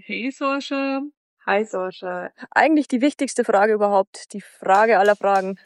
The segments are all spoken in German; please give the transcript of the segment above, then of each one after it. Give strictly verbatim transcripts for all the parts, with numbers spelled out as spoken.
Hey Sascha. Hi Sascha. Eigentlich die wichtigste Frage überhaupt, die Frage aller Fragen.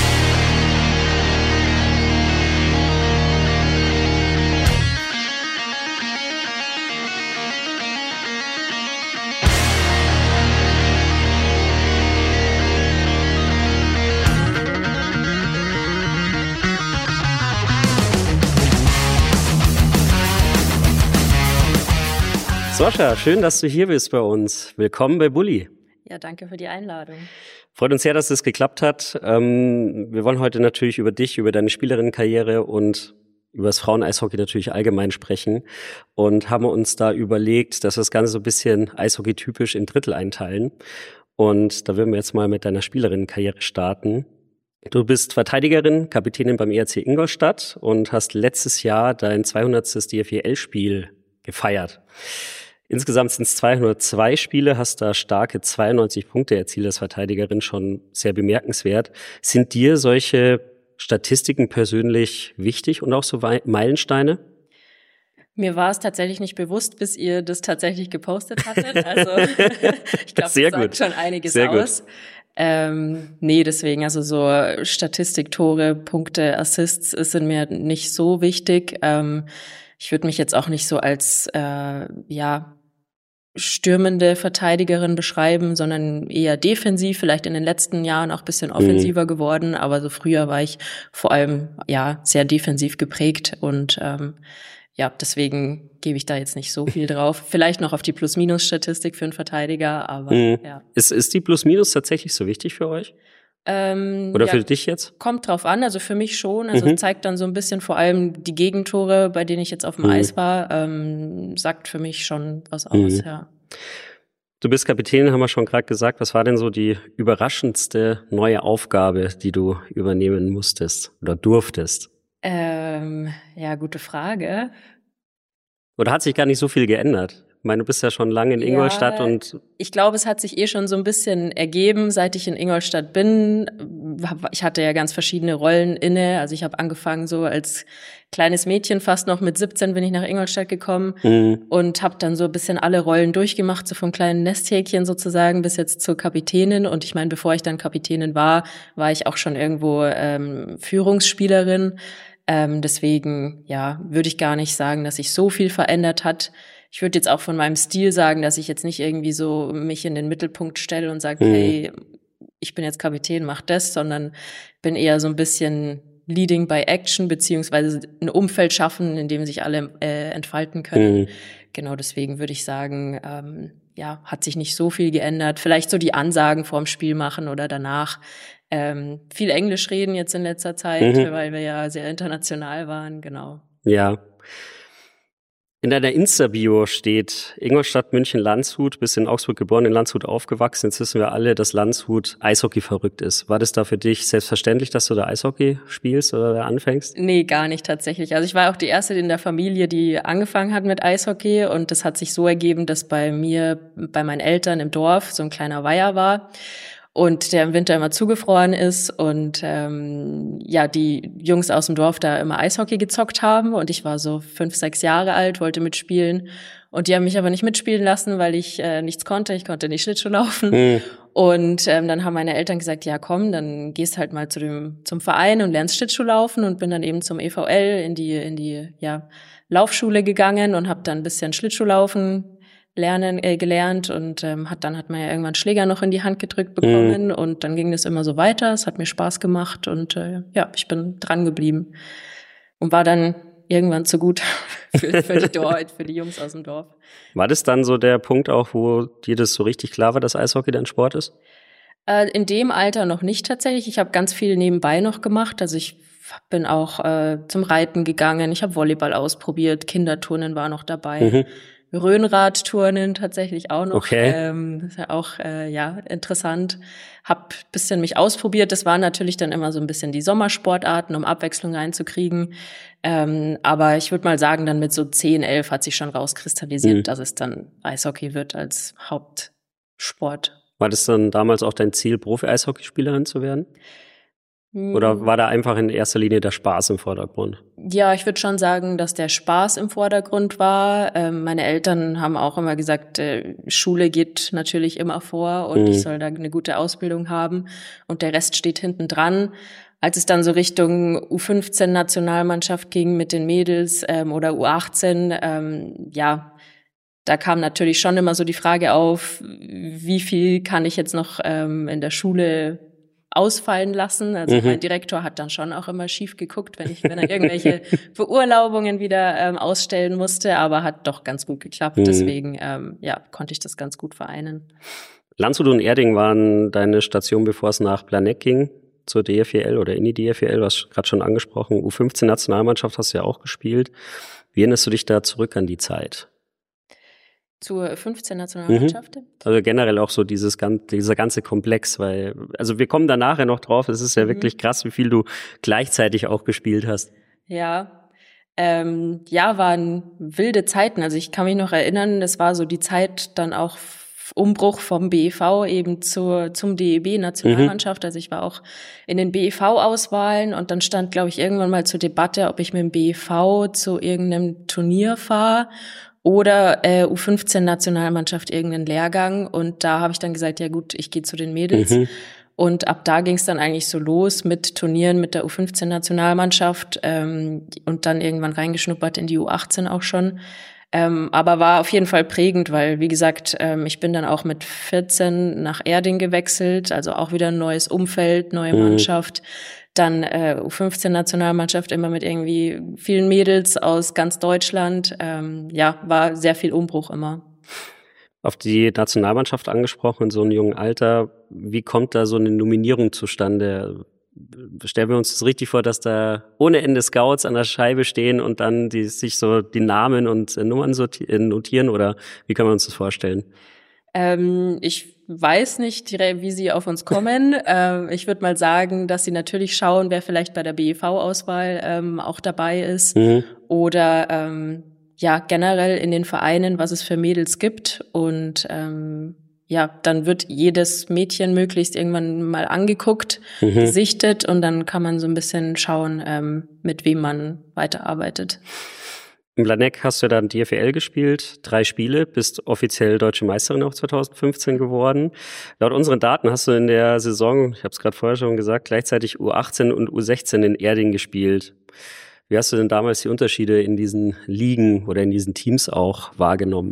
Sascha, schön, dass du hier bist bei uns. Willkommen bei Bully. Ja, danke für die Einladung. Freut uns sehr, dass es geklappt hat. Ähm, wir wollen heute natürlich über dich, über deine Spielerinnenkarriere und über das Frauen-Eishockey natürlich allgemein sprechen und haben uns da überlegt, dass wir das Ganze so ein bisschen Eishockey-typisch in Drittel einteilen. Und da würden wir jetzt mal mit deiner Spielerinnenkarriere starten. Du bist Verteidigerin, Kapitänin beim E R C Ingolstadt und hast letztes Jahr dein zweihundertstes D F E L-Spiel gefeiert. Insgesamt sind es zweihundertzwei Spiele, hast da starke zweiundneunzig Punkte erzielt als Verteidigerin, schon sehr bemerkenswert. Sind dir solche Statistiken persönlich wichtig und auch so Meilensteine? Mir war es tatsächlich nicht bewusst, bis ihr das tatsächlich gepostet hattet. Also ich glaube, das sagt schon einiges Sehr aus. Ähm, nee, deswegen, also so Statistik, Tore, Punkte, Assists sind mir nicht so wichtig. Ähm, ich würde mich jetzt auch nicht so als äh, ja stürmende Verteidigerin beschreiben, sondern eher defensiv, vielleicht in den letzten Jahren auch ein bisschen offensiver mhm. geworden, aber so früher war ich vor allem ja sehr defensiv geprägt und ähm, ja, deswegen gebe ich da jetzt nicht so viel drauf. Vielleicht noch auf die Plus-Minus-Statistik für einen Verteidiger, aber mhm. ja. Ist, ist die Plus-Minus tatsächlich so wichtig für euch? Ähm, Oder ja, für dich jetzt? Kommt drauf an, also für mich schon. Also mhm. zeigt dann so ein bisschen vor allem die Gegentore, bei denen ich jetzt auf dem mhm. Eis war, ähm, sagt für mich schon was aus, mhm. ja. Du bist Kapitän, haben wir schon gerade gesagt. Was war denn so die überraschendste neue Aufgabe, die du übernehmen musstest oder durftest? Ähm, ja, gute Frage. Oder hat sich gar nicht so viel geändert? Ich meine, du bist ja schon lange in Ingolstadt ja, und... Ich glaube, es hat sich eh schon so ein bisschen ergeben, seit ich in Ingolstadt bin. Ich hatte ja ganz verschiedene Rollen inne. Also ich habe angefangen so als kleines Mädchen, fast noch mit siebzehn bin ich nach Ingolstadt gekommen mhm. und habe dann so ein bisschen alle Rollen durchgemacht, so vom kleinen Nesthäkchen sozusagen bis jetzt zur Kapitänin. Und ich meine, bevor ich dann Kapitänin war, war ich auch schon irgendwo ähm, Führungsspielerin. Ähm, deswegen, ja, würde ich gar nicht sagen, dass sich so viel verändert hat. Ich würde jetzt auch von meinem Stil sagen, dass ich jetzt nicht irgendwie so mich in den Mittelpunkt stelle und sage, mhm. hey, ich bin jetzt Kapitän, mach das, sondern bin eher so ein bisschen Leading by Action, beziehungsweise ein Umfeld schaffen, in dem sich alle äh, entfalten können. Mhm. Genau, deswegen würde ich sagen, ähm, ja, hat sich nicht so viel geändert. Vielleicht so die Ansagen vorm Spiel machen oder danach. Ähm, viel Englisch reden jetzt in letzter Zeit, mhm. weil wir ja sehr international waren, genau. Ja. In deiner Insta-Bio steht Ingolstadt, München, Landshut, bist in Augsburg geboren, in Landshut aufgewachsen. Jetzt wissen wir alle, dass Landshut Eishockey verrückt ist. War das da für dich selbstverständlich, dass du da Eishockey spielst oder da anfängst? Nee, gar nicht tatsächlich. Also ich war auch die erste in der Familie, die angefangen hat mit Eishockey und das hat sich so ergeben, dass bei mir, bei meinen Eltern im Dorf so ein kleiner Weiher war. Und der im Winter immer zugefroren ist und ähm, ja, die Jungs aus dem Dorf da immer Eishockey gezockt haben und ich war so fünf, sechs Jahre alt, wollte mitspielen und die haben mich aber nicht mitspielen lassen, weil ich äh, nichts konnte, ich konnte nicht Schlittschuh laufen mhm. und ähm, dann haben meine Eltern gesagt, ja komm, dann gehst halt mal zu dem zum Verein und lernst Schlittschuh laufen und bin dann eben zum E V L in die in die ja Laufschule gegangen und habe dann ein bisschen Schlittschuh laufen lernen äh, gelernt und ähm, hat dann hat man ja irgendwann Schläger noch in die Hand gedrückt bekommen mhm. und dann ging das immer so weiter. Es hat mir Spaß gemacht und äh, ja, ich bin dran geblieben und war dann irgendwann zu gut für, für die Dorf, für die Jungs aus dem Dorf. War das dann so der Punkt auch, wo dir das so richtig klar war, dass Eishockey dein Sport ist? Äh, in dem Alter noch nicht tatsächlich. Ich habe ganz viel nebenbei noch gemacht. Also ich bin auch äh, zum Reiten gegangen. Ich habe Volleyball ausprobiert. Kinderturnen war noch dabei. Mhm. Rhönradturnen tatsächlich auch noch. Okay. Ähm, das ist ja auch äh, ja interessant. Hab bisschen mich ausprobiert. Das waren natürlich dann immer so ein bisschen die Sommersportarten, um Abwechslung reinzukriegen. Ähm, aber ich würde mal sagen, dann mit so zehn, elf hat sich schon rauskristallisiert, mhm. dass es dann Eishockey wird als Hauptsport. War das dann damals auch dein Ziel, Profi-Eishockeyspielerin zu werden? Oder war da einfach in erster Linie der Spaß im Vordergrund? Ja, ich würde schon sagen, dass der Spaß im Vordergrund war. Ähm, meine Eltern haben auch immer gesagt, äh, Schule geht natürlich immer vor und mhm. ich soll da eine gute Ausbildung haben und der Rest steht hinten dran. Als es dann so Richtung U fünfzehn Nationalmannschaft ging mit den Mädels ähm, oder U achtzehn, ähm, ja, da kam natürlich schon immer so die Frage auf, wie viel kann ich jetzt noch ähm, in der Schule ausfallen lassen. Also mhm. mein Direktor hat dann schon auch immer schief geguckt, wenn ich, wenn er irgendwelche Beurlaubungen wieder ähm, ausstellen musste, aber hat doch ganz gut geklappt. Mhm. Deswegen ähm, ja, konnte ich das ganz gut vereinen. Landshut und Erding waren deine Station, bevor es nach Planegg ging, zur D F E L oder in die D F E L. Du hast gerade schon angesprochen, U fünfzehn Nationalmannschaft hast du ja auch gespielt. Wie erinnerst du dich da zurück an die Zeit? Zur fünfzehn Nationalmannschaft? Mhm. Also generell auch so dieses dieser ganze Komplex, weil, also wir kommen da nachher noch drauf, es ist ja mhm. wirklich krass, wie viel du gleichzeitig auch gespielt hast. Ja, ähm, ja, waren wilde Zeiten. Also ich kann mich noch erinnern, es war so die Zeit dann auch Umbruch vom B E V eben zur, zum D E B-Nationalmannschaft. Mhm. Also ich war auch in den B E V-Auswahlen und dann stand, glaube ich, irgendwann mal zur Debatte, ob ich mit dem B E V zu irgendeinem Turnier fahre oder äh, U fünfzehn Nationalmannschaft irgendeinen Lehrgang. Und da habe ich dann gesagt, ja gut, ich gehe zu den Mädels. Mhm. Und ab da ging es dann eigentlich so los mit Turnieren mit der U fünfzehn Nationalmannschaft ähm, und dann irgendwann reingeschnuppert in die U achtzehn auch schon. Ähm, aber war auf jeden Fall prägend, weil, wie gesagt, ähm, ich bin dann auch mit vierzehn nach Erding gewechselt, also auch wieder ein neues Umfeld, neue mhm. Mannschaft. Dann äh, U fünfzehn Nationalmannschaft immer mit irgendwie vielen Mädels aus ganz Deutschland. Ähm, ja, war sehr viel Umbruch immer. Auf die Nationalmannschaft angesprochen in so einem jungen Alter. Wie kommt da so eine Nominierung zustande? Stellen wir uns das richtig vor, dass da ohne Ende Scouts an der Scheibe stehen und dann die sich so die Namen und Nummern notieren, oder wie kann man uns das vorstellen? Ähm, ich weiß nicht, wie sie auf uns kommen. ähm, ich würde mal sagen, dass sie natürlich schauen, wer vielleicht bei der B E V-Auswahl ähm, auch dabei ist mhm. oder ähm, ja generell in den Vereinen, was es für Mädels gibt. Und ähm, ja, dann wird jedes Mädchen möglichst irgendwann mal angeguckt, mhm. gesichtet und dann kann man so ein bisschen schauen, ähm, mit wem man weiterarbeitet. In Planegg hast du dann D F E L gespielt, drei Spiele, bist offiziell Deutsche Meisterin auch zwanzig fünfzehn geworden. Laut unseren Daten hast du in der Saison, ich habe es gerade vorher schon gesagt, gleichzeitig U achtzehn und U sechzehn in Erding gespielt. Wie hast du denn damals die Unterschiede in diesen Ligen oder in diesen Teams auch wahrgenommen?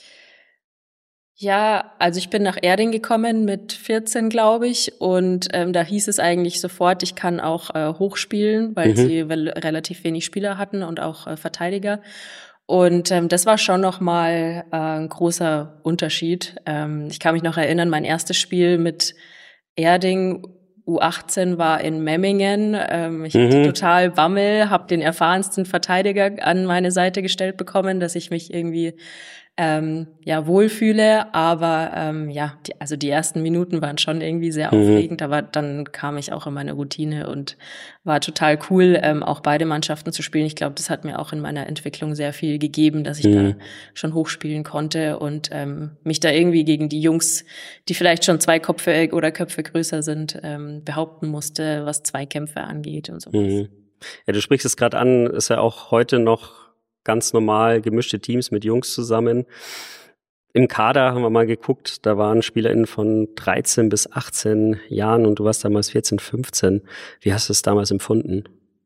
Ja, also ich bin nach Erding gekommen mit vierzehn, glaube ich, und ähm, da hieß es eigentlich sofort, ich kann auch äh, hochspielen, weil mhm. sie re- relativ wenig Spieler hatten und auch äh, Verteidiger. Und ähm, das war schon nochmal äh, ein großer Unterschied. Ähm, ich kann mich noch erinnern, mein erstes Spiel mit Erding U achtzehn war in Memmingen. Ähm, ich mhm. hatte total Bammel, habe den erfahrensten Verteidiger an meine Seite gestellt bekommen, dass ich mich irgendwie ähm, ja wohlfühle. Aber ähm, ja, die, also die ersten Minuten waren schon irgendwie sehr mhm. aufregend, aber dann kam ich auch in meine Routine und war total cool, ähm, auch beide Mannschaften zu spielen. Ich glaube, das hat mir auch in meiner Entwicklung sehr viel gegeben, dass ich mhm. da schon hochspielen konnte und ähm, mich da irgendwie gegen die Jungs, die vielleicht schon zwei Köpfe oder Köpfe größer sind, ähm, behaupten musste, was Zweikämpfe angeht und sowas. Mhm. Ja, du sprichst es gerade an, ist ja auch heute noch ganz normal gemischte Teams mit Jungs zusammen. Im Kader haben wir mal geguckt, da waren SpielerInnen von dreizehn bis achtzehn Jahren und du warst damals vierzehn, fünfzehn. Wie hast du es damals empfunden?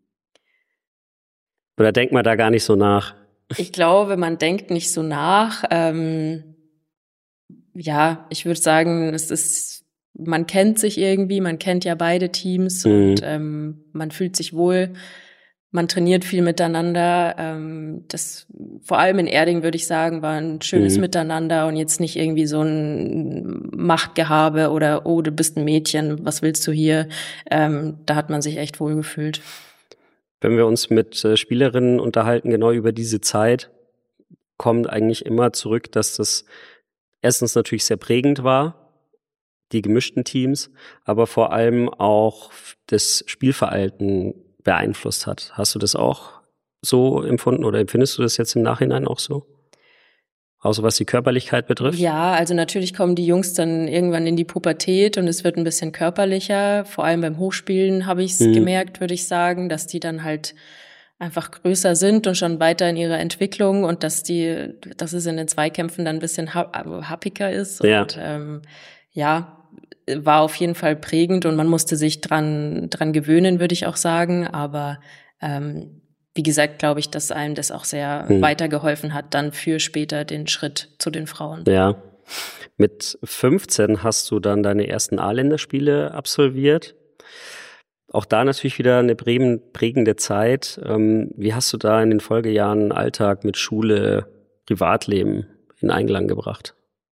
Oder denkt man da gar nicht so nach? Ich glaube, man denkt nicht so nach. Ähm, ja, ich würde sagen, es ist, man kennt sich irgendwie, man kennt ja beide Teams mhm. und ähm, man fühlt sich wohl. Man trainiert viel miteinander. Ähm, das vor allem in Erding, würde ich sagen, war ein schönes mhm. Miteinander und jetzt nicht irgendwie so ein Machtgehabe oder oh, du bist ein Mädchen, was willst du hier? Ähm, da hat man sich echt wohl gefühlt. Wenn wir uns mit äh, Spielerinnen unterhalten, genau über diese Zeit, kommt eigentlich immer zurück, dass das erstens natürlich sehr prägend war, die gemischten Teams, aber vor allem auch das Spielverhalten beeinflusst hat. Hast du das auch so empfunden oder empfindest du das jetzt im Nachhinein auch so? außer was die Körperlichkeit betrifft? Ja, also natürlich kommen die Jungs dann irgendwann in die Pubertät und es wird ein bisschen körperlicher. Vor allem beim Hochspielen habe ich es mhm. gemerkt, würde ich sagen, dass die dann halt einfach größer sind und schon weiter in ihrer Entwicklung und dass die, dass es in den Zweikämpfen dann ein bisschen happiger ist. Ja. Und ähm, ja, war auf jeden Fall prägend und man musste sich dran dran gewöhnen, würde ich auch sagen. Aber ähm, wie gesagt, glaube ich, dass einem das auch sehr hm. weitergeholfen hat, dann für später den Schritt zu den Frauen. Ja. Mit fünfzehn hast du dann deine ersten A-Länderspiele absolviert. Auch da natürlich wieder eine prägende Zeit. Wie hast du da in den Folgejahren Alltag mit Schule, Privatleben in Einklang gebracht?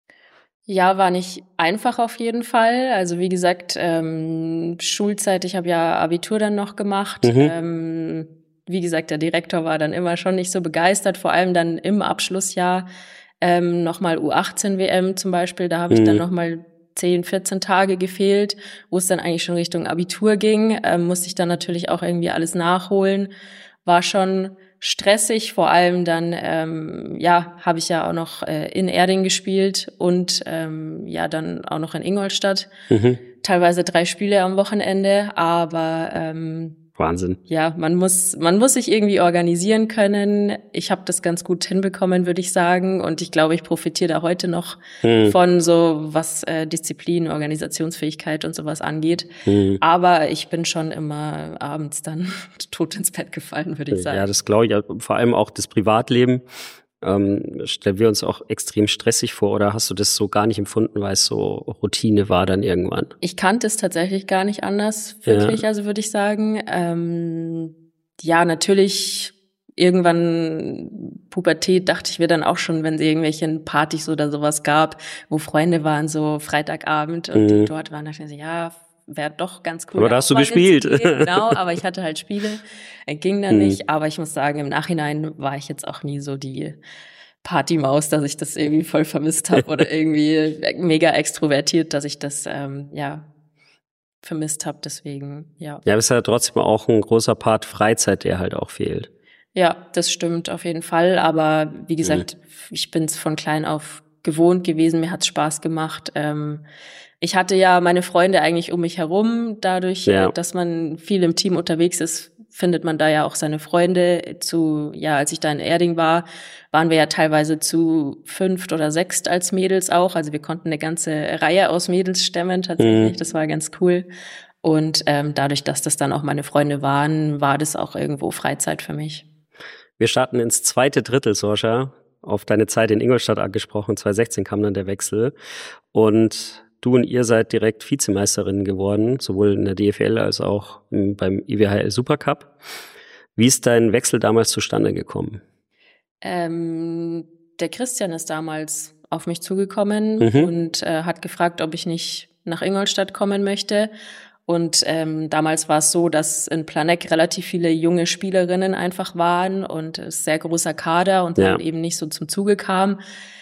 Ja, war nicht einfach auf jeden Fall. Also wie gesagt, ähm, Schulzeit, ich habe ja Abitur dann noch gemacht. Mhm. Ähm, wie gesagt, der Direktor war dann immer schon nicht so begeistert, vor allem dann im Abschlussjahr ähm, nochmal U achtzehn W M zum Beispiel. Da habe ich mhm. dann nochmal zehn, vierzehn Tage gefehlt, wo es dann eigentlich schon Richtung Abitur ging. Ähm, musste ich dann natürlich auch irgendwie alles nachholen. War schon stressig, vor allem dann, ähm, ja, habe ich ja auch noch äh, in Erding gespielt und ähm, ja, dann auch noch in Ingolstadt. Mhm. Teilweise drei Spiele am Wochenende, aber ähm, Wahnsinn. Ja, man muss man muss sich irgendwie organisieren können. Ich habe das ganz gut hinbekommen, würde ich sagen. Und ich glaube, ich profitiere da heute noch hm. von so, was äh, Disziplin, Organisationsfähigkeit und sowas angeht. Hm. Aber ich bin schon immer abends dann tot ins Bett gefallen, würde ich sagen. Ja, das glaube ich. Vor allem auch das Privatleben. Ähm, stellen wir uns auch extrem stressig vor, oder hast du das so gar nicht empfunden, weil es so Routine war dann irgendwann? Ich kannte es tatsächlich gar nicht anders, wirklich, ja. Also würde ich sagen. Ähm, ja, natürlich irgendwann Pubertät dachte ich mir dann auch schon, wenn es irgendwelche Partys oder sowas gab, wo Freunde waren, so Freitagabend und mhm. die dort waren, dachte ich mir so, ja, wäre doch ganz cool. Aber da hast du gespielt. Genau, aber ich hatte halt Spiele, ging dann hm. nicht. Aber ich muss sagen, im Nachhinein war ich jetzt auch nie so die Partymaus, dass ich das irgendwie voll vermisst habe oder irgendwie mega extrovertiert, dass ich das ähm, ja vermisst habe. Deswegen, ja. Ja, aber es ist ja trotzdem auch ein großer Part Freizeit, der halt auch fehlt. Ja, das stimmt auf jeden Fall. Aber wie gesagt, hm. ich bin es von klein auf gewohnt gewesen. Mir hat's Spaß gemacht. Ähm, Ich hatte ja meine Freunde eigentlich um mich herum. Dadurch, ja. dass man viel im Team unterwegs ist, findet man da ja auch seine Freunde. Zu, ja, als ich da in Erding war, waren wir ja teilweise zu fünft oder sechst als Mädels auch. Also wir konnten eine ganze Reihe aus Mädels stemmen tatsächlich. Mhm. Das war ganz cool. Und ähm, dadurch, dass das dann auch meine Freunde waren, war das auch irgendwo Freizeit für mich. Wir starten ins zweite Drittel, Sorcha. Auf deine Zeit in Ingolstadt angesprochen. zwanzig sechzehn kam dann der Wechsel. Und du und ihr seid direkt Vizemeisterinnen geworden, sowohl in der D F L als auch beim I W H L Supercup. Wie ist dein Wechsel damals zustande gekommen? Ähm, der Christian ist damals auf mich zugekommen mhm. und äh, hat gefragt, ob ich nicht nach Ingolstadt kommen möchte. Und ähm, damals war es so, dass in Planegg relativ viele junge Spielerinnen einfach waren und es sehr großer Kader und ja. dann eben nicht so zum Zuge kam.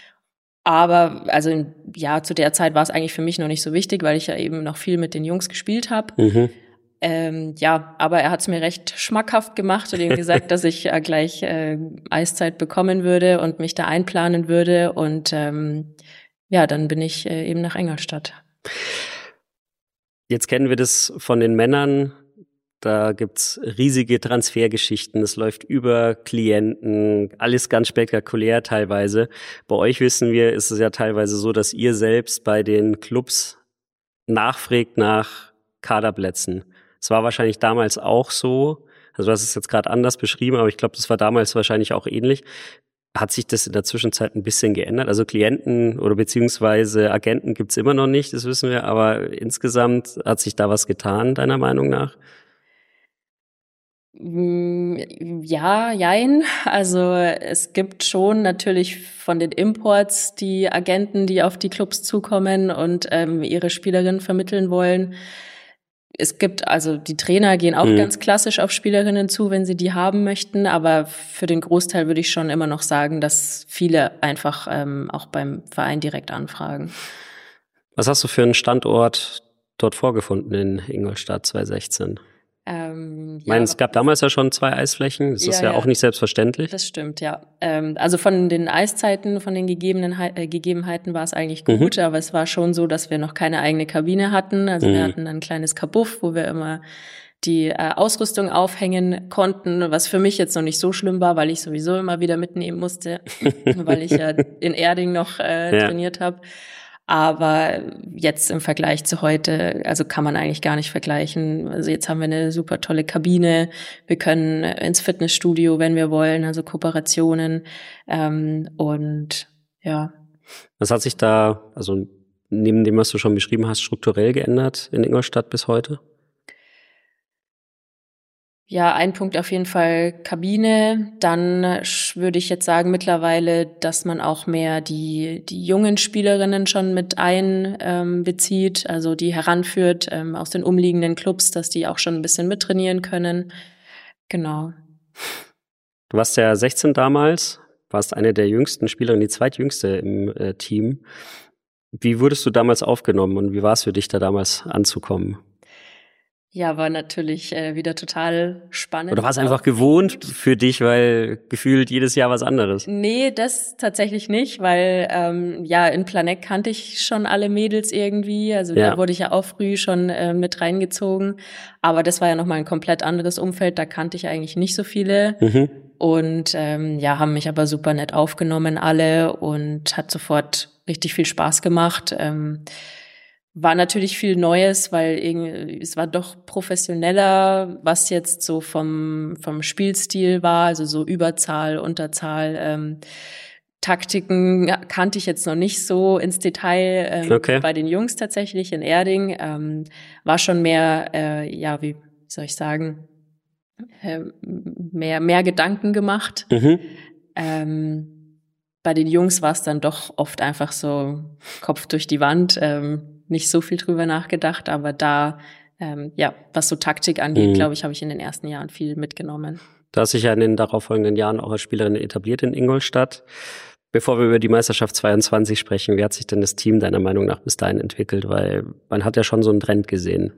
Aber also ja, zu der Zeit war es eigentlich für mich noch nicht so wichtig, weil ich ja eben noch viel mit den Jungs gespielt habe. Mhm. Ähm, ja, aber er hat es mir recht schmackhaft gemacht und ihm gesagt, dass ich äh, gleich äh, Eiszeit bekommen würde und mich da einplanen würde. Und ähm, ja, dann bin ich äh, eben nach Ingolstadt. Jetzt kennen wir das von den Männern. Da gibt's riesige Transfergeschichten. Es läuft über Klienten, alles ganz spektakulär teilweise. Bei euch wissen wir, ist es ja teilweise so, dass ihr selbst bei den Clubs nachfragt nach Kaderplätzen. Es war wahrscheinlich damals auch so. Also du hast es jetzt gerade anders beschrieben, aber ich glaube, das war damals wahrscheinlich auch ähnlich. Hat sich das in der Zwischenzeit ein bisschen geändert? Also Klienten oder beziehungsweise Agenten gibt's immer noch nicht, das wissen wir. Aber insgesamt hat sich da was getan, deiner Meinung nach? Ja, jein. Also es gibt schon natürlich von den Imports die Agenten, die auf die Clubs zukommen und ähm, ihre Spielerinnen vermitteln wollen. Es gibt, also die Trainer gehen auch mhm. ganz klassisch auf Spielerinnen zu, wenn sie die haben möchten. Aber für den Großteil würde ich schon immer noch sagen, dass viele einfach ähm, auch beim Verein direkt anfragen. Was hast du für einen Standort dort vorgefunden in Ingolstadt zwanzig sechzehn? Ähm, ich meine, ja, es gab damals ja schon zwei Eisflächen. Das ja, ist ja, ja auch nicht selbstverständlich. Das stimmt, ja. Ähm, also von den Eiszeiten, von den gegebenen äh, Gegebenheiten war es eigentlich gut, mhm. aber es war schon so, dass wir noch keine eigene Kabine hatten. Also mhm. wir hatten ein kleines Kabuff, wo wir immer die äh, Ausrüstung aufhängen konnten, was für mich jetzt noch nicht so schlimm war, weil ich sowieso immer wieder mitnehmen musste, weil ich ja in Erding noch äh, ja. trainiert habe. Aber jetzt im Vergleich zu heute, also kann man eigentlich gar nicht vergleichen. Also jetzt haben wir eine super tolle Kabine. Wir können ins Fitnessstudio, wenn wir wollen, also Kooperationen. Ähm, und ja. Was hat sich da, also neben dem, was du schon beschrieben hast, strukturell geändert in Ingolstadt bis heute? Ja, ein Punkt auf jeden Fall Kabine. Dann würde ich jetzt sagen mittlerweile, dass man auch mehr die die jungen Spielerinnen schon mit einbezieht, ähm, also die heranführt ähm, aus den umliegenden Clubs, dass die auch schon ein bisschen mittrainieren können. Genau. Du warst ja sechzehn damals, warst eine der jüngsten Spielerinnen, die zweitjüngste im äh, Team. Wie wurdest du damals aufgenommen und wie war es für dich, da damals anzukommen? Ja, war natürlich äh, wieder total spannend. Oder war es einfach gewohnt für dich, weil gefühlt jedes Jahr was anderes? Nee, das tatsächlich nicht, weil ähm, ja, in Planegg kannte ich schon alle Mädels irgendwie. Also ja. da wurde ich ja auch früh schon äh, mit reingezogen. Aber das war ja nochmal ein komplett anderes Umfeld, da kannte ich eigentlich nicht so viele. Mhm. Und ähm, ja, haben mich aber super nett aufgenommen alle und hat sofort richtig viel Spaß gemacht. Ähm, War natürlich viel Neues, weil irgendwie, es war doch professioneller, was jetzt so vom vom Spielstil war, also so Überzahl, Unterzahl, ähm, Taktiken kannte ich jetzt noch nicht so ins Detail. Ähm, okay. Bei den Jungs tatsächlich in Erding ähm, war schon mehr, äh, ja, wie soll ich sagen, äh, mehr mehr Gedanken gemacht. Mhm. Ähm, bei den Jungs war es dann doch oft einfach so Kopf durch die Wand. Ähm, nicht so viel drüber nachgedacht, aber da, ähm, ja, was so Taktik angeht, mhm. glaube ich, habe ich in den ersten Jahren viel mitgenommen. Du hast dich ja in den darauffolgenden Jahren auch als Spielerin etabliert in Ingolstadt. Bevor wir über die Meisterschaft zweiundzwanzig sprechen, wie hat sich denn das Team deiner Meinung nach bis dahin entwickelt? Weil man hat ja schon so einen Trend gesehen.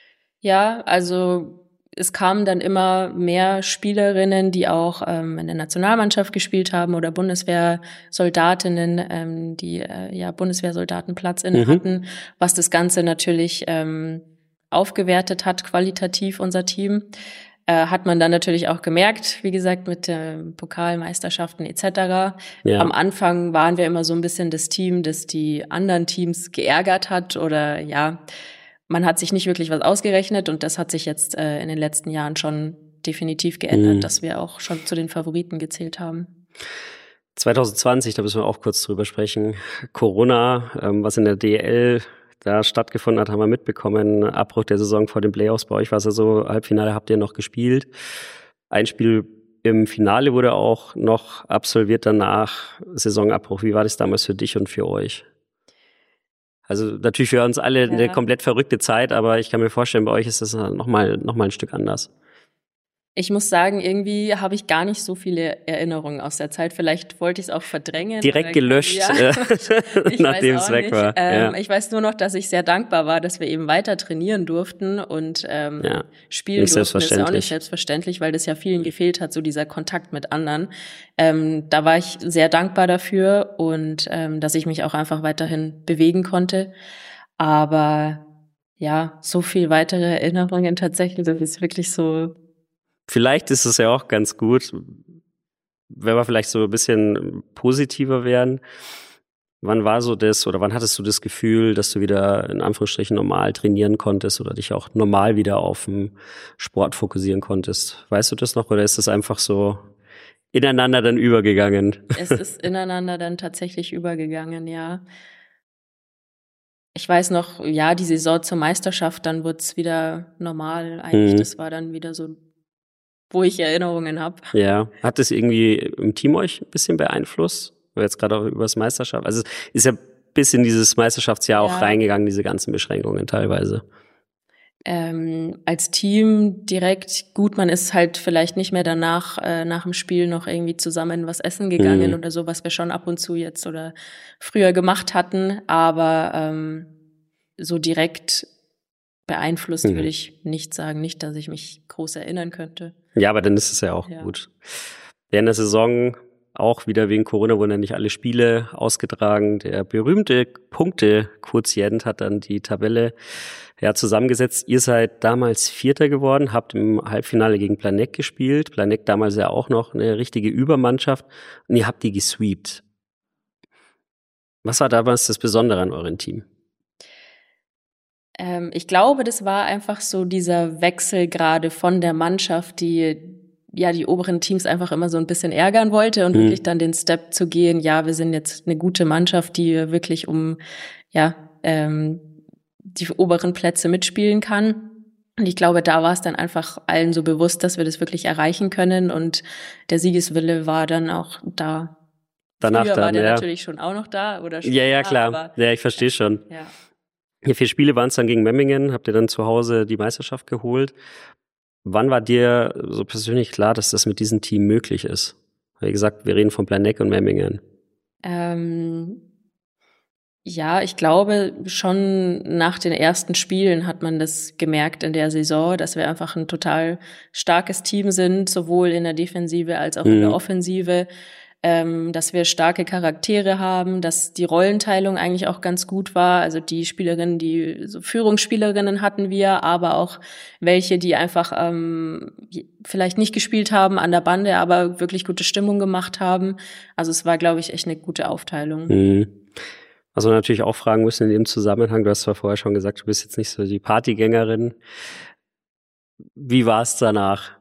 Ja, also es kamen dann immer mehr Spielerinnen, die auch ähm, in der Nationalmannschaft gespielt haben oder Bundeswehrsoldatinnen, ähm, die äh, ja Bundeswehrsoldatenplatz inne mhm. hatten, was das Ganze natürlich ähm, aufgewertet hat, qualitativ unser Team. Äh, hat man dann natürlich auch gemerkt, wie gesagt, mit äh, Pokalmeisterschaften et cetera. Ja. Am Anfang waren wir immer so ein bisschen das Team, das die anderen Teams geärgert hat oder ja, man hat sich nicht wirklich was ausgerechnet und das hat sich jetzt äh, in den letzten Jahren schon definitiv geändert, mhm. dass wir auch schon zu den Favoriten gezählt haben. zwanzig zwanzig, da müssen wir auch kurz drüber sprechen. Corona, ähm, was in der D E L da stattgefunden hat, haben wir mitbekommen. Abbruch der Saison vor den Playoffs. Bei euch war es ja so, Halbfinale habt ihr noch gespielt. Ein Spiel im Finale wurde auch noch absolviert danach, Saisonabbruch. Wie war das damals für dich und für euch? Also natürlich für uns alle ja. eine komplett verrückte Zeit, aber ich kann mir vorstellen, bei euch ist das nochmal noch mal ein Stück anders. Ich muss sagen, irgendwie habe ich gar nicht so viele Erinnerungen aus der Zeit. Vielleicht wollte ich es auch verdrängen. Direkt gelöscht, ja. nachdem es weg war. Ähm, ja. Ich weiß nur noch, dass ich sehr dankbar war, dass wir eben weiter trainieren durften und ähm, ja. spielen nicht durften. Das ist ja auch nicht selbstverständlich, weil das ja vielen gefehlt hat, so dieser Kontakt mit anderen. Ähm, da war ich sehr dankbar dafür und ähm, dass ich mich auch einfach weiterhin bewegen konnte. Aber ja, so viel weitere Erinnerungen tatsächlich, das ist wirklich so... Vielleicht ist es ja auch ganz gut, wenn wir vielleicht so ein bisschen positiver wären. Wann war so das, oder wann hattest du das Gefühl, dass du wieder in Anführungsstrichen normal trainieren konntest oder dich auch normal wieder auf den Sport fokussieren konntest? Weißt du das noch, oder ist das einfach so ineinander dann übergegangen? Es ist ineinander dann tatsächlich übergegangen, ja. Ich weiß noch, ja, die Saison zur Meisterschaft, dann wurde es wieder normal eigentlich. Mhm. Das war dann wieder so, wo ich Erinnerungen habe. Ja, hat das irgendwie im Team euch ein bisschen beeinflusst? Weil jetzt gerade auch über das Meisterschaft, also es ist ja bis in dieses Meisterschaftsjahr ja. auch reingegangen, diese ganzen Beschränkungen teilweise. Ähm, als Team direkt, gut, man ist halt vielleicht nicht mehr danach, äh, nach dem Spiel noch irgendwie zusammen was essen gegangen mhm. oder so, was wir schon ab und zu jetzt oder früher gemacht hatten, aber ähm, so direkt beeinflusst, Mhm. würde ich nicht sagen. Nicht, dass ich mich groß erinnern könnte. Ja, aber dann ist es ja auch Ja. gut. Während der Saison auch wieder wegen Corona wurden ja nicht alle Spiele ausgetragen. Der berühmte Punktequotient hat dann die Tabelle ja zusammengesetzt. Ihr seid damals Vierter geworden, habt im Halbfinale gegen Planegg gespielt. Planegg damals ja auch noch eine richtige Übermannschaft und ihr habt die gesweept. Was war damals das Besondere an eurem Team? Ähm, ich glaube, das war einfach so dieser Wechsel gerade von der Mannschaft, die ja die oberen Teams einfach immer so ein bisschen ärgern wollte und mhm. wirklich dann den Step zu gehen, ja, wir sind jetzt eine gute Mannschaft, die wirklich um ja ähm, die oberen Plätze mitspielen kann. Und ich glaube, da war es dann einfach allen so bewusst, dass wir das wirklich erreichen können und der Siegeswille war dann auch da. Danach Früher dann, war der ja. natürlich schon auch noch da oder schon Ja, ja, da, klar. Aber, ja, ich verstehe ja, schon. Ja. Wie viele Spiele waren es dann gegen Memmingen? Habt ihr dann zu Hause die Meisterschaft geholt? Wann war dir so persönlich klar, dass das mit diesem Team möglich ist? Wie gesagt, wir reden von Planegg und Memmingen. Ähm, ja, ich glaube, schon nach den ersten Spielen hat man das gemerkt in der Saison, dass wir einfach ein total starkes Team sind, sowohl in der Defensive als auch mhm. in der Offensive. Ähm, dass wir starke Charaktere haben, dass die Rollenteilung eigentlich auch ganz gut war. Also die Spielerinnen, die so Führungsspielerinnen hatten wir, aber auch welche, die einfach ähm, vielleicht nicht gespielt haben an der Bande, aber wirklich gute Stimmung gemacht haben. Also es war, glaube ich, echt eine gute Aufteilung. Mhm. Was wir natürlich auch fragen müssen in dem Zusammenhang, du hast zwar vorher schon gesagt, du bist jetzt nicht so die Partygängerin. Wie war es danach?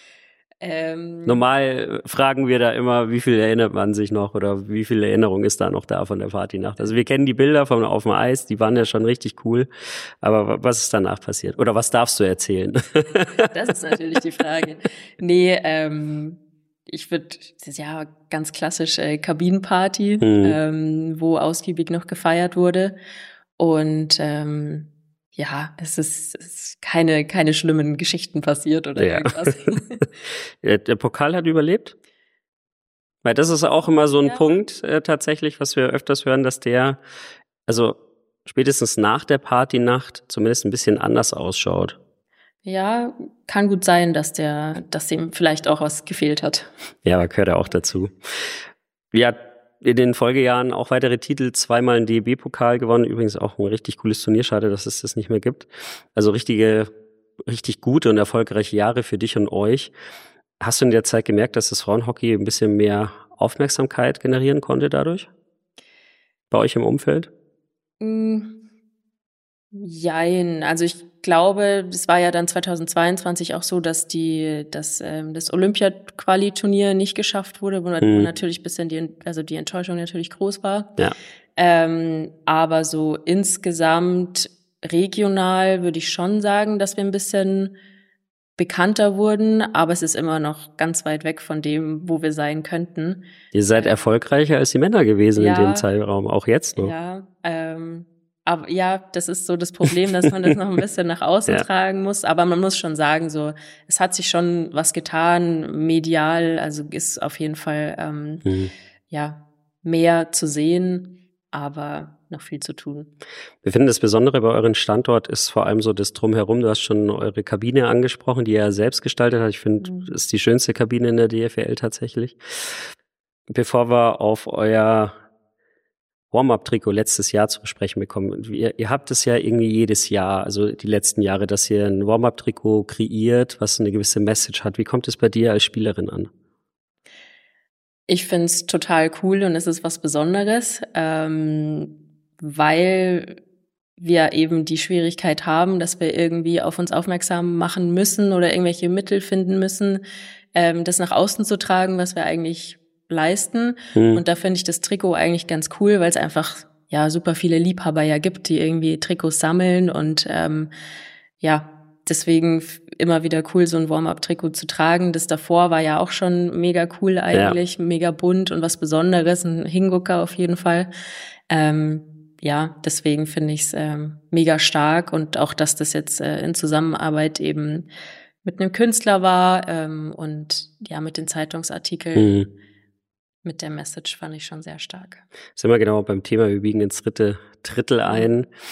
Ähm, Normal fragen wir da immer, wie viel erinnert man sich noch oder wie viel Erinnerung ist da noch da von der Partynacht? Also wir kennen die Bilder von auf dem Eis, die waren ja schon richtig cool, aber was ist danach passiert? Oder was darfst du erzählen? Das ist natürlich die Frage. Nee, ähm, ich würde, das ist ja ganz klassisch äh, Kabinenparty, hm. ähm, wo ausgiebig noch gefeiert wurde und ähm, ja, es ist, es ist keine, keine schlimmen Geschichten passiert oder ja. irgendwas. Der Pokal hat überlebt? Weil das ist auch immer so ein ja. Punkt äh, tatsächlich, was wir öfters hören, dass der, also spätestens nach der Partynacht zumindest ein bisschen anders ausschaut. Ja, kann gut sein, dass der, dass dem vielleicht auch was gefehlt hat. Ja, aber gehört ja auch dazu. Ja, in den Folgejahren auch weitere Titel, zweimal einen D E B-Pokal gewonnen, übrigens auch ein richtig cooles Turnier, schade, dass es das nicht mehr gibt. Also richtige, richtig gute und erfolgreiche Jahre für dich und euch. Hast du in der Zeit gemerkt, dass das Frauenhockey ein bisschen mehr Aufmerksamkeit generieren konnte dadurch? Bei euch im Umfeld? Jein, also ich glaube, es war ja dann zweitausendzweiundzwanzig auch so, dass die, dass ähm, das Olympia-Quali-Turnier nicht geschafft wurde, wo hm. natürlich ein bisschen die, also die Enttäuschung natürlich groß war. Ja. Ähm, aber so insgesamt regional würde ich schon sagen, dass wir ein bisschen bekannter wurden, aber es ist immer noch ganz weit weg von dem, wo wir sein könnten. Ihr seid ähm, erfolgreicher als die Männer gewesen ja, in dem Zeitraum, auch jetzt noch. Ja, ähm, aber ja, das ist so das Problem, dass man das noch ein bisschen nach außen ja. tragen muss. Aber man muss schon sagen, so es hat sich schon was getan, medial, also ist auf jeden Fall ähm, mhm. ja mehr zu sehen, aber noch viel zu tun. Wir finden das Besondere bei eurem Standort ist vor allem so das Drumherum. Du hast schon eure Kabine angesprochen, die ihr selbst gestaltet habt. Ich finde, mhm. das ist die schönste Kabine in der D F L tatsächlich. Bevor wir auf euer Warm-up-Trikot letztes Jahr zu besprechen bekommen. Ihr, ihr habt es ja irgendwie jedes Jahr, also die letzten Jahre, dass ihr ein Warm-up-Trikot kreiert, was eine gewisse Message hat. Wie kommt es bei dir als Spielerin an? Ich finde es total cool und es ist was Besonderes, ähm, weil wir eben die Schwierigkeit haben, dass wir irgendwie auf uns aufmerksam machen müssen oder irgendwelche Mittel finden müssen, ähm, das nach außen zu tragen, was wir eigentlich leisten. Hm. Und da finde ich das Trikot eigentlich ganz cool, weil es einfach ja super viele Liebhaber ja gibt, die irgendwie Trikots sammeln und ähm, ja, deswegen immer wieder cool, so ein Warm-up-Trikot zu tragen. Das davor war ja auch schon mega cool eigentlich, ja. mega bunt und was Besonderes, ein Hingucker auf jeden Fall. Ähm, ja, deswegen finde ich es ähm, mega stark und auch, dass das jetzt äh, in Zusammenarbeit eben mit einem Künstler war ähm, und ja, mit den Zeitungsartikeln. Mhm. Mit der Message fand ich schon sehr stark. Sind wir genau beim Thema, wir biegen ins dritte Drittel ein.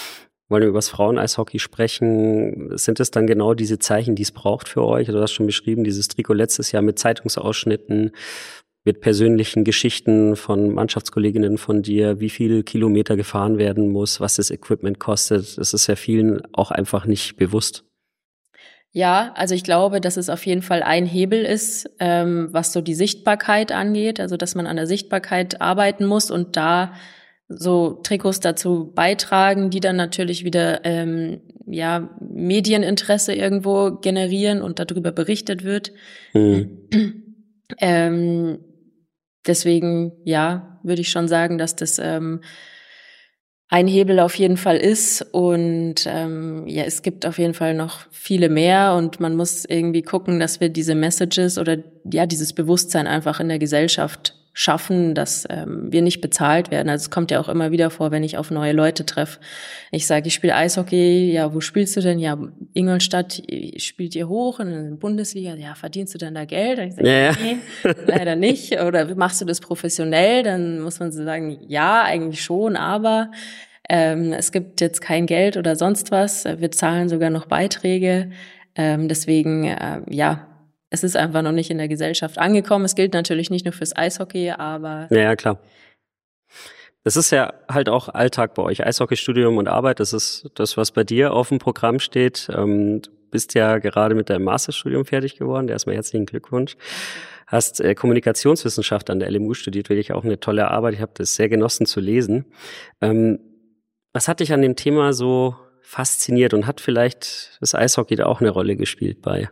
wollen wir über das Frauen-Eishockey sprechen. Sind es dann genau diese Zeichen, die es braucht für euch? Du hast schon beschrieben, dieses Trikot letztes Jahr mit Zeitungsausschnitten, mit persönlichen Geschichten von Mannschaftskolleginnen von dir, wie viel Kilometer gefahren werden muss, was das Equipment kostet. Das ist ja vielen auch einfach nicht bewusst. Ja, also ich glaube, dass es auf jeden Fall ein Hebel ist, ähm, was so die Sichtbarkeit angeht. Also dass man an der Sichtbarkeit arbeiten muss und da so Trikots dazu beitragen, die dann natürlich wieder ähm, ja Medieninteresse irgendwo generieren und darüber berichtet wird. Mhm. ähm, deswegen, ja, würde ich schon sagen, dass das ähm, ein Hebel auf jeden Fall ist und ähm, ja, es gibt auf jeden Fall noch viele mehr und man muss irgendwie gucken, dass wir diese Messages oder ja dieses Bewusstsein einfach in der Gesellschaft schaffen, dass ähm, wir nicht bezahlt werden. Also es kommt ja auch immer wieder vor, wenn ich auf neue Leute treffe. Ich sage, ich spiele Eishockey. Ja, wo spielst du denn? Ja, Ingolstadt. Spielt ihr hoch in der Bundesliga? Ja, verdienst du denn da Geld? Und ich sage, ja, nee, leider nicht. Oder machst du das professionell? Dann muss man so sagen, ja, eigentlich schon, aber ähm, es gibt jetzt kein Geld oder sonst was. Wir zahlen sogar noch Beiträge. Ähm, deswegen, äh, ja, es ist einfach noch nicht in der Gesellschaft angekommen. Es gilt natürlich nicht nur fürs Eishockey, aber... Ja, klar. Das ist ja halt auch Alltag bei euch. Eishockeystudium und Arbeit, das ist das, was bei dir auf dem Programm steht. Ähm, du bist ja gerade mit deinem Masterstudium fertig geworden. Erstmal herzlichen Glückwunsch. Hast äh, Kommunikationswissenschaft an der L M U studiert, wirklich auch eine tolle Arbeit. Ich habe das sehr genossen zu lesen. Ähm, was hat dich an dem Thema so fasziniert und hat vielleicht das Eishockey da auch eine Rolle gespielt bei?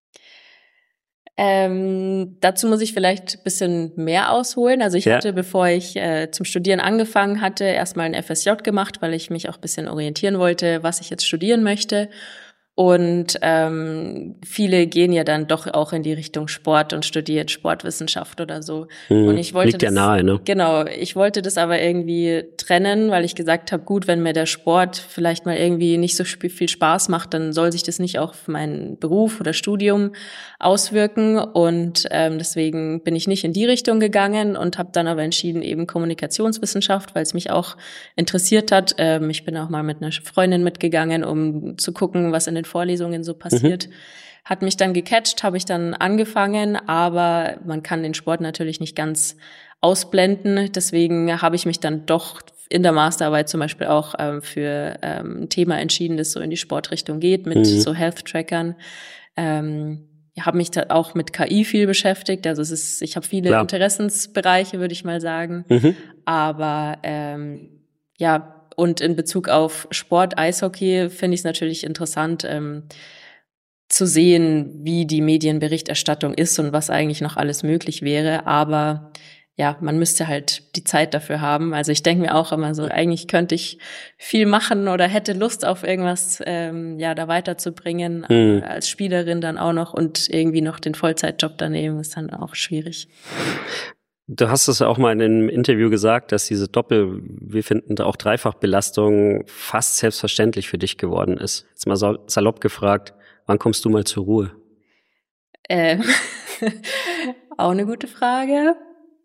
Ähm, dazu muss ich vielleicht ein bisschen mehr ausholen. Also ich ja. hatte, bevor ich äh, zum Studieren angefangen hatte, erstmal ein F S J gemacht, weil ich mich auch ein bisschen orientieren wollte, was ich jetzt studieren möchte. Und ähm, viele gehen ja dann doch auch in die Richtung Sport und studieren Sportwissenschaft oder so. Hm, und ich wollte liegt das, ja nahe, ne? Genau, ich wollte das aber irgendwie trennen, weil ich gesagt habe, gut, wenn mir der Sport vielleicht mal irgendwie nicht so viel Spaß macht, dann soll sich das nicht auch auf meinen Beruf oder Studium auswirken. Und ähm, deswegen bin ich nicht in die Richtung gegangen und habe dann aber entschieden, eben Kommunikationswissenschaft, weil es mich auch interessiert hat. Ähm, ich bin auch mal mit einer Freundin mitgegangen, um zu gucken, was in den Vorlesungen so passiert. Mhm. Hat mich dann gecatcht, habe ich dann angefangen, aber man kann den Sport natürlich nicht ganz ausblenden. Deswegen habe ich mich dann doch in der Masterarbeit zum Beispiel auch ähm, für ähm, ein Thema entschieden, das so in die Sportrichtung geht, mit mhm. so Health-Trackern. Ähm, ich habe mich da auch mit K I viel beschäftigt. Also es ist, ich habe viele Klar. Interessensbereiche, würde ich mal sagen. Mhm. Aber ähm, ja, und in Bezug auf Sport, Eishockey, finde ich es natürlich interessant, ähm, zu sehen, wie die Medienberichterstattung ist und was eigentlich noch alles möglich wäre. Aber ja, man müsste halt die Zeit dafür haben. Also ich denke mir auch immer so, eigentlich könnte ich viel machen oder hätte Lust auf irgendwas, ähm, ja, da weiterzubringen. Mhm. Als Spielerin dann auch noch und irgendwie noch den Vollzeitjob daneben ist dann auch schwierig. Du hast es ja auch mal in einem Interview gesagt, dass diese Doppel, wir finden auch Dreifachbelastung fast selbstverständlich für dich geworden ist. Jetzt mal salopp gefragt, wann kommst du mal zur Ruhe? Ähm, auch eine gute Frage.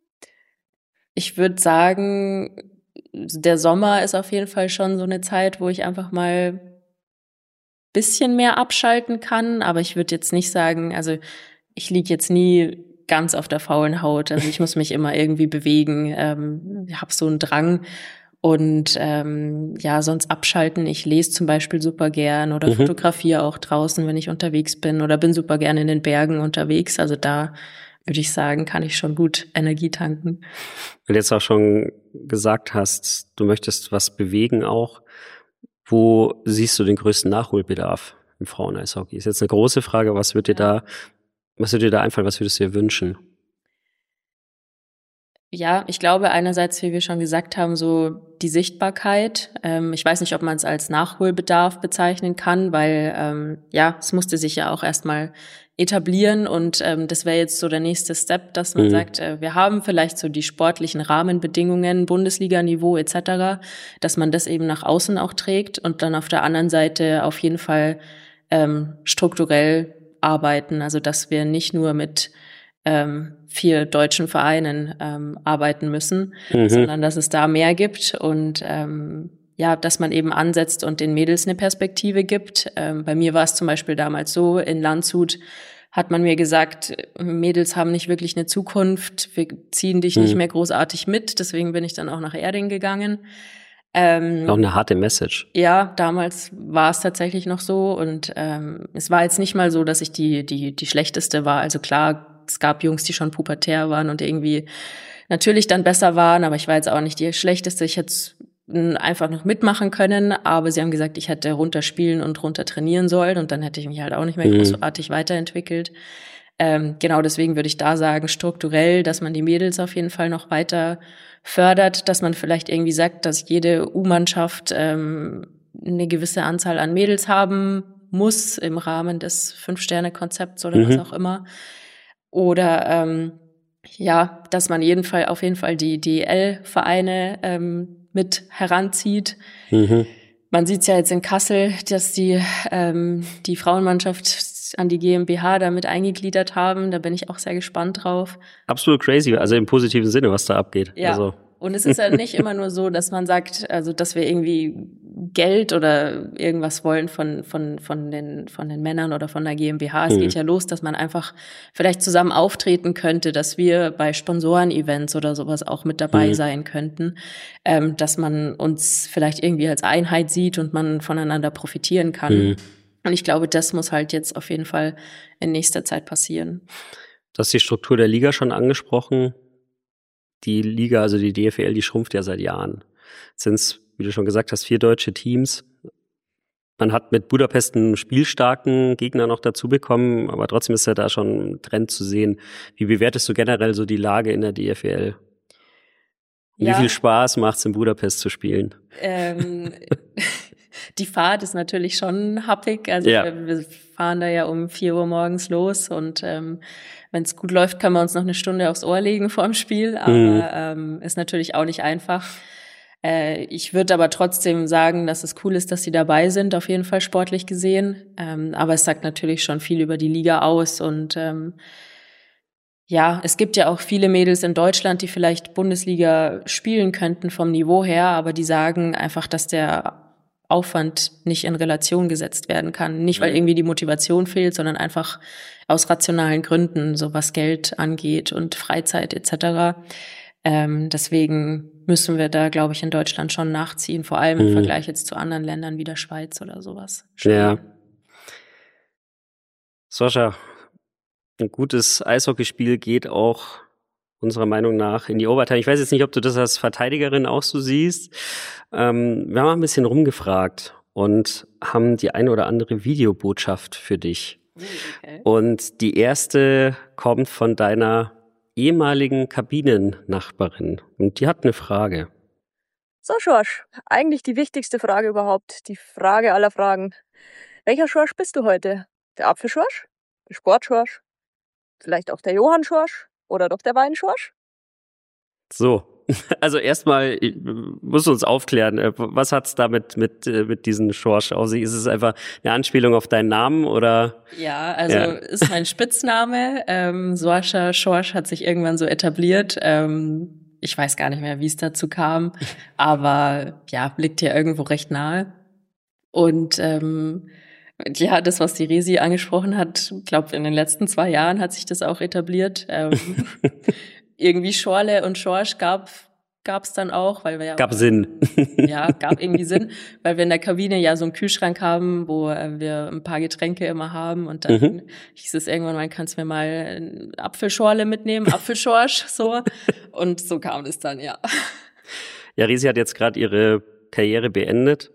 Ich würde sagen, der Sommer ist auf jeden Fall schon so eine Zeit, wo ich einfach mal bisschen mehr abschalten kann. Aber ich würde jetzt nicht sagen, also ich liege jetzt nie ganz auf der faulen Haut. Also ich muss mich immer irgendwie bewegen. Ähm, ich habe so einen Drang. Und ähm, ja, sonst abschalten. Ich lese zum Beispiel super gern oder mhm. fotografiere auch draußen, wenn ich unterwegs bin oder bin super gern in den Bergen unterwegs. Also da würde ich sagen, kann ich schon gut Energie tanken. Weil du jetzt auch schon gesagt hast, du möchtest was bewegen auch. Wo siehst du den größten Nachholbedarf im Frauen-Eishockey? Ist jetzt eine große Frage. Was wird dir da, was wird dir da einfallen? Was würdest du dir wünschen? Ja, ich glaube einerseits, wie wir schon gesagt haben, so die Sichtbarkeit. Ähm, ich weiß nicht, ob man es als Nachholbedarf bezeichnen kann, weil ähm, ja, es musste sich ja auch erstmal etablieren und ähm, das wäre jetzt so der nächste Step, dass man mhm. sagt, äh, wir haben vielleicht so die sportlichen Rahmenbedingungen, Bundesliga-Niveau et cetera, dass man das eben nach außen auch trägt und dann auf der anderen Seite auf jeden Fall ähm, strukturell arbeiten, also dass wir nicht nur mit ähm, vier deutschen Vereinen ähm, arbeiten müssen, mhm. sondern dass es da mehr gibt und ähm, ja, dass man eben ansetzt und den Mädels eine Perspektive gibt. Ähm, bei mir war es zum Beispiel damals so, in Landshut hat man mir gesagt, Mädels haben nicht wirklich eine Zukunft, wir ziehen dich mhm. nicht mehr großartig mit, deswegen bin ich dann auch nach Erding gegangen. Ähm, auch eine harte Message. Ja, damals war es tatsächlich noch so und ähm, es war jetzt nicht mal so, dass ich die die die schlechteste war. Also klar, es gab Jungs, die schon pubertär waren und irgendwie natürlich dann besser waren, aber ich war jetzt auch nicht die schlechteste. Ich hätte einfach noch mitmachen können, aber sie haben gesagt, ich hätte runterspielen und runter trainieren sollen und dann hätte ich mich halt auch nicht mehr mhm. großartig weiterentwickelt. Ähm, genau deswegen würde ich da sagen, strukturell, dass man die Mädels auf jeden Fall noch weiter fördert, dass man vielleicht irgendwie sagt, dass jede U-Mannschaft ähm, eine gewisse Anzahl an Mädels haben muss im Rahmen des Fünf-Sterne-Konzepts oder mhm. was auch immer. Oder ähm, ja, dass man jeden Fall auf jeden Fall die D E L-Vereine ähm, mit heranzieht. Mhm. Man sieht es ja jetzt in Kassel, dass die ähm, die Frauenmannschaft an die GmbH damit eingegliedert haben. Da bin ich auch sehr gespannt drauf. Absolut crazy, also im positiven Sinne, was da abgeht. Ja. Also. Und es ist ja nicht immer nur so, dass man sagt, also dass wir irgendwie Geld oder irgendwas wollen von von von den von den Männern oder von der GmbH. Es mhm. geht ja los, dass man einfach vielleicht zusammen auftreten könnte, dass wir bei Sponsoren-Events oder sowas auch mit dabei mhm. sein könnten, ähm, dass man uns vielleicht irgendwie als Einheit sieht und man voneinander profitieren kann. Mhm. Und ich glaube, das muss halt jetzt auf jeden Fall in nächster Zeit passieren. Du hast die Struktur der Liga schon angesprochen. Die Liga, also die D F L, die schrumpft ja seit Jahren. Es sind, wie du schon gesagt hast, vier deutsche Teams. Man hat mit Budapest einen spielstarken Gegner noch dazu bekommen, aber trotzdem ist ja da schon ein Trend zu sehen. Wie bewertest du generell so die Lage in der D F L? Ja. Wie viel Spaß macht's in Budapest zu spielen? Ähm, die Fahrt ist natürlich schon happig. Also ja. wir, wir fahren da ja um vier Uhr morgens los und ähm, wenn es gut läuft, können wir uns noch eine Stunde aufs Ohr legen vor dem Spiel, aber mhm. ähm, ist natürlich auch nicht einfach. Äh, ich würde aber trotzdem sagen, dass es cool ist, dass sie dabei sind, auf jeden Fall sportlich gesehen. Ähm, aber es sagt natürlich schon viel über die Liga aus und ähm, ja, es gibt ja auch viele Mädels in Deutschland, die vielleicht Bundesliga spielen könnten vom Niveau her, aber die sagen einfach, dass der Aufwand nicht in Relation gesetzt werden kann. Nicht, weil irgendwie die Motivation fehlt, sondern einfach aus rationalen Gründen, so was Geld angeht und Freizeit et cetera. Ähm, deswegen müssen wir da, glaube ich, in Deutschland schon nachziehen, vor allem im mhm. Vergleich jetzt zu anderen Ländern wie der Schweiz oder sowas. Ja. Sascha, ein gutes Eishockeyspiel geht auch unserer Meinung nach in die Overtime. Ich weiß jetzt nicht, ob du das als Verteidigerin auch so siehst. Ähm, wir haben ein bisschen rumgefragt und haben die eine oder andere Videobotschaft für dich. Okay. Und die erste kommt von deiner ehemaligen Kabinennachbarin. Und die hat eine Frage. So, Schorsch, eigentlich die wichtigste Frage überhaupt. Die Frage aller Fragen. Welcher Schorsch bist du heute? Der Apfelschorsch? Der Sportschorsch? Vielleicht auch der Johann Schorsch? Oder doch der Weinschorsch? So, also erstmal musst du uns aufklären, was hat's damit mit mit diesen Schorsch auf sich? Ist es einfach eine Anspielung auf deinen Namen oder? Ja, also ja. ist mein Spitzname. Ähm, Sascha Schorsch hat sich irgendwann so etabliert. Ähm, ich weiß gar nicht mehr, wie es dazu kam, aber ja, liegt ja irgendwo recht nahe. Und ähm, ja, das, was die Resi angesprochen hat, ich glaube, in den letzten zwei Jahren hat sich das auch etabliert. Ähm, irgendwie Schorle und Schorsch gab gab's dann auch, weil wir ja gab auch, Sinn. Ja, gab irgendwie Sinn, weil wir in der Kabine ja so einen Kühlschrank haben, wo äh, wir ein paar Getränke immer haben und dann mhm. hieß es irgendwann mal, kannst du mir mal eine Apfelschorle mitnehmen, Apfelschorsch, so und so kam es dann, ja. Ja, Resi hat jetzt gerade ihre Karriere beendet.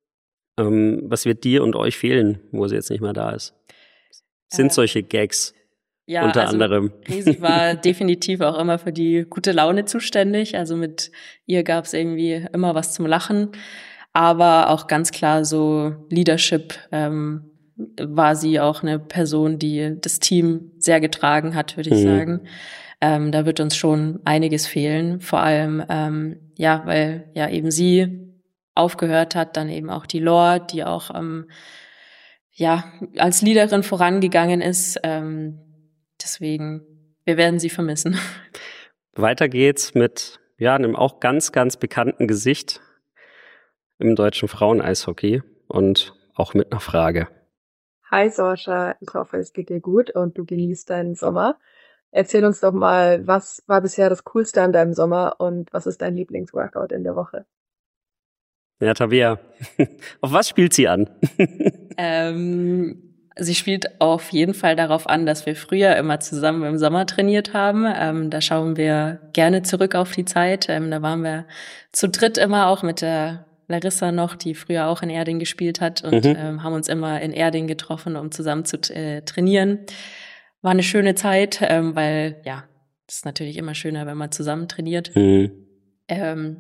Ähm, was wird dir und euch fehlen, wo sie jetzt nicht mehr da ist? Sind äh, solche Gags ja, unter also anderem? Resi war definitiv auch immer für die gute Laune zuständig. Also mit ihr gab es irgendwie immer was zum Lachen. Aber auch ganz klar so Leadership ähm, war sie auch eine Person, die das Team sehr getragen hat, würde ich mhm. sagen. Ähm, da wird uns schon einiges fehlen. Vor allem, ähm, ja, weil ja eben sie aufgehört hat, dann eben auch die Lore, die auch ähm, ja als Leaderin vorangegangen ist. Ähm, deswegen, wir werden sie vermissen. Weiter geht's mit ja einem auch ganz, ganz bekannten Gesicht. im deutschen Frauen-Eishockey und auch mit einer Frage. Hi Sascha, ich hoffe, es geht dir gut und du genießt deinen Sommer. Erzähl uns doch mal, was war bisher das Coolste an deinem Sommer und was ist dein Lieblingsworkout in der Woche? Ja, Tabea, auf was spielt sie an? ähm, sie spielt auf jeden Fall darauf an, dass wir früher immer zusammen im Sommer trainiert haben. Ähm, da schauen wir gerne zurück auf die Zeit. Ähm, da waren wir zu dritt immer, auch mit der Larissa noch, die früher auch in Erding gespielt hat und mhm. ähm, haben uns immer in Erding getroffen, um zusammen zu äh, trainieren. War eine schöne Zeit, ähm, weil, ja, das ist natürlich immer schöner, wenn man zusammen trainiert. Mhm. Ähm,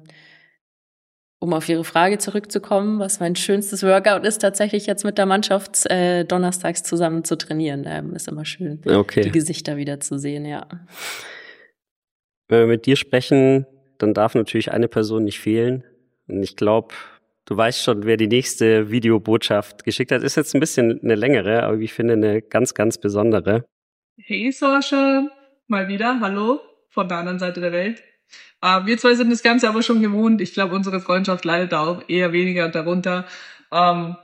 um auf Ihre Frage zurückzukommen, was mein schönstes Workout ist, tatsächlich jetzt mit der Mannschaft äh, donnerstags zusammen zu trainieren. Ähm, ist immer schön, okay. die Gesichter wieder zu sehen, ja. Wenn wir mit dir sprechen, dann darf natürlich eine Person nicht fehlen. Und ich glaube, du weißt schon, wer die nächste Videobotschaft geschickt hat. Ist jetzt ein bisschen eine längere, aber ich finde eine ganz, ganz besondere. Hey Sascha, mal wieder, hallo, von der anderen Seite der Welt. Uh, wir zwei sind das Ganze aber schon gewohnt. Ich glaube, unsere Freundschaft leidet da auch eher weniger darunter. Um,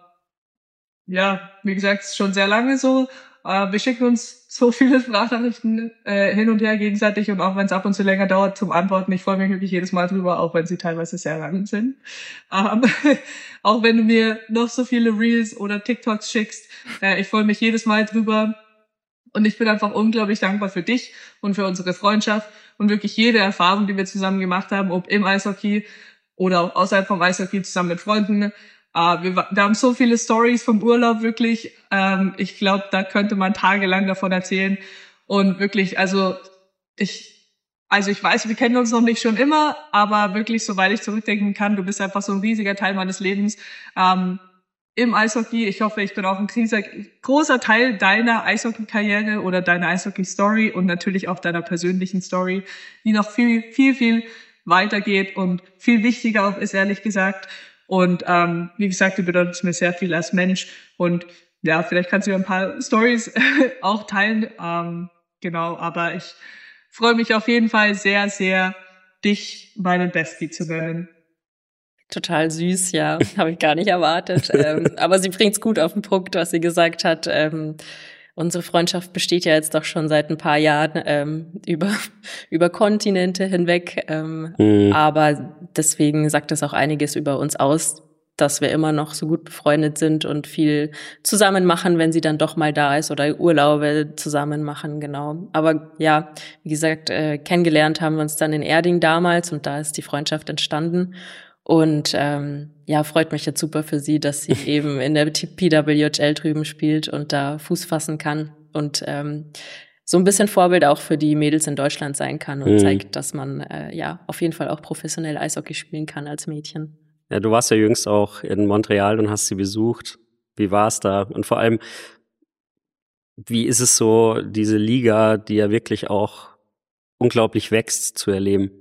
ja, wie gesagt, es ist schon sehr lange so. Uh, wir schicken uns so viele Sprachnachrichten äh, hin und her gegenseitig und auch wenn es ab und zu länger dauert zum Antworten, ich freue mich wirklich jedes Mal drüber, auch wenn sie teilweise sehr lang sind. Um, auch wenn du mir noch so viele Reels oder TikToks schickst, äh, ich freue mich jedes Mal drüber. Und ich bin einfach unglaublich dankbar für dich und für unsere Freundschaft und wirklich jede Erfahrung, die wir zusammen gemacht haben, ob im Eishockey oder auch außerhalb vom Eishockey zusammen mit Freunden. Uh, wir, wir haben so viele Stories vom Urlaub, wirklich. Ähm, ich glaube, da könnte man tagelang davon erzählen. Und wirklich, also ich, also ich weiß, wir kennen uns noch nicht schon immer, aber wirklich, soweit ich zurückdenken kann, du bist einfach so ein riesiger Teil meines Lebens. Ähm, im Eishockey. Ich hoffe, ich bin auch ein großer, großer Teil deiner Eishockey-Karriere oder deiner Eishockey-Story und natürlich auch deiner persönlichen Story, die noch viel, viel, viel weitergeht und viel wichtiger auch ist, ehrlich gesagt. Und ähm, wie gesagt, du bedeutest mir sehr viel als Mensch. Und ja, vielleicht kannst du ein paar Stories auch teilen. Ähm, genau, aber ich freue mich auf jeden Fall sehr, sehr, dich meinen Bestie zu nennen. Total süß, ja, habe ich gar nicht erwartet. ähm, aber sie bringt's gut auf den Punkt, was sie gesagt hat. Ähm, unsere Freundschaft besteht ja jetzt doch schon seit ein paar Jahren ähm, über über Kontinente hinweg. Ähm, mhm. Aber deswegen sagt das auch einiges über uns aus, dass wir immer noch so gut befreundet sind und viel zusammen machen, wenn sie dann doch mal da ist oder Urlaube zusammen machen, genau. Aber ja, wie gesagt, äh, kennengelernt haben wir uns dann in Erding damals und da ist die Freundschaft entstanden. Und ähm, ja, freut mich jetzt super für sie, dass sie eben in der P W H L drüben spielt und da Fuß fassen kann und ähm, so ein bisschen Vorbild auch für die Mädels in Deutschland sein kann und mhm. zeigt, dass man äh, ja auf jeden Fall auch professionell Eishockey spielen kann als Mädchen. Ja, du warst ja jüngst auch in Montreal und hast sie besucht. Wie war es da? Und vor allem, wie ist es so, diese Liga, die ja wirklich auch unglaublich wächst, zu erleben?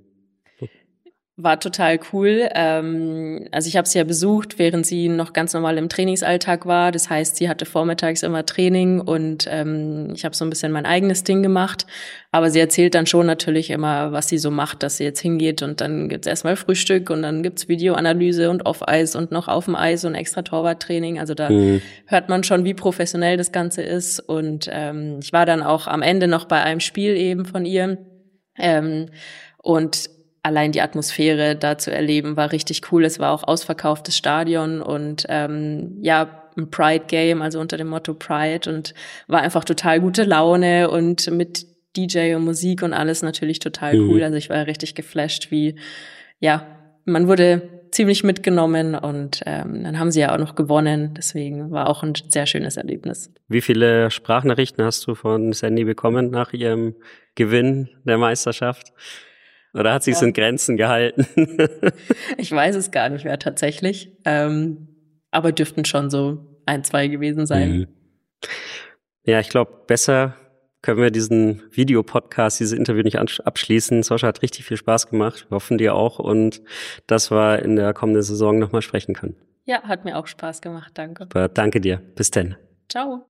War total cool. Ähm, also ich habe sie ja besucht, während sie noch ganz normal im Trainingsalltag war. Das heißt, sie hatte vormittags immer Training und ähm, ich habe so ein bisschen mein eigenes Ding gemacht. Aber sie erzählt dann schon natürlich immer, was sie so macht, dass sie jetzt hingeht und dann gibt's erstmal Frühstück und dann gibt's Videoanalyse und Off-Eis und noch auf dem Eis und extra Torwarttraining. Also da mhm. hört man schon, wie professionell das Ganze ist. Und ähm, ich war dann auch am Ende noch bei einem Spiel eben von ihr. Ähm, und allein die Atmosphäre da zu erleben, war richtig cool. Es war auch ausverkauftes Stadion und ähm, ja, ein Pride-Game, also unter dem Motto Pride und war einfach total gute Laune und mit D J und Musik und alles natürlich total mhm. cool. Also ich war richtig geflasht, wie, ja, man wurde ziemlich mitgenommen und ähm, dann haben sie ja auch noch gewonnen. Deswegen war auch ein sehr schönes Erlebnis. Wie viele Sprachnachrichten hast du von Sandy bekommen nach ihrem Gewinn der Meisterschaft? Oder hat sie es ja. in Grenzen gehalten? Ich weiß es gar nicht mehr tatsächlich. Ähm, aber dürften schon so ein, zwei gewesen sein. Mhm. Ja, ich glaube, besser können wir diesen Videopodcast, dieses Interview nicht abschließen. Sascha, hat richtig viel Spaß gemacht. Wir hoffen dir auch. Und dass wir in der kommenden Saison nochmal sprechen können. Ja, hat mir auch Spaß gemacht. Danke. Aber danke dir. Bis dann. Ciao.